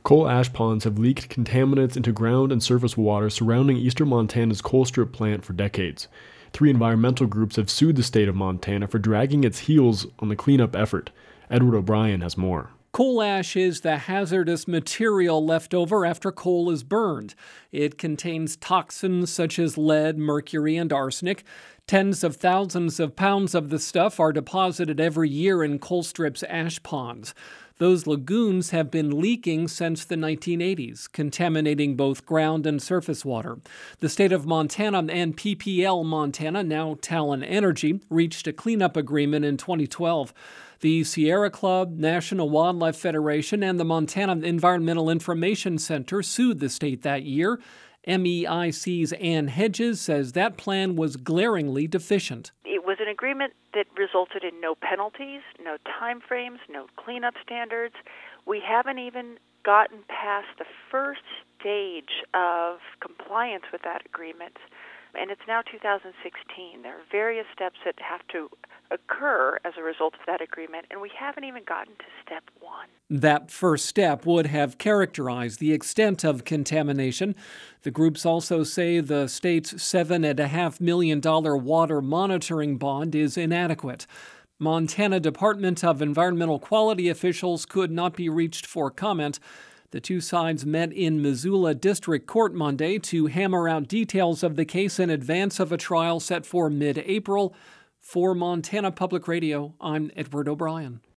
Coal ash ponds have leaked contaminants into ground and surface water surrounding eastern Montana's Colstrip plant for decades. 3 environmental groups have sued the state of Montana for dragging its heels on the cleanup effort. Edward O'Brien has more. Coal ash is the hazardous material left over after coal is burned. It contains toxins such as lead, mercury, and arsenic. Tens of thousands of pounds of the stuff are deposited every year in Colstrip's ash ponds. Those lagoons have been leaking since the 1980s, contaminating both ground and surface water. The state of Montana and PPL Montana, now Talen Energy, reached a cleanup agreement in 2012. The Sierra Club, National Wildlife Federation, and the Montana Environmental Information Center sued the state that year. MEIC's Ann Hedges says that plan was glaringly deficient. It was an agreement that resulted in no penalties, no timeframes, no cleanup standards. We haven't even gotten past the first stage of compliance with that agreement, and it's now 2016. There are various steps that have to occur as a result of that agreement, and we haven't even gotten to step 1. That first step would have characterized the extent of contamination. The groups also say the state's $7.5 million water monitoring bond is inadequate. Montana Department of Environmental Quality officials could not be reached for comment. The two sides met in Missoula District Court Monday to hammer out details of the case in advance of a trial set for mid-April. For Montana Public Radio, I'm Edward O'Brien.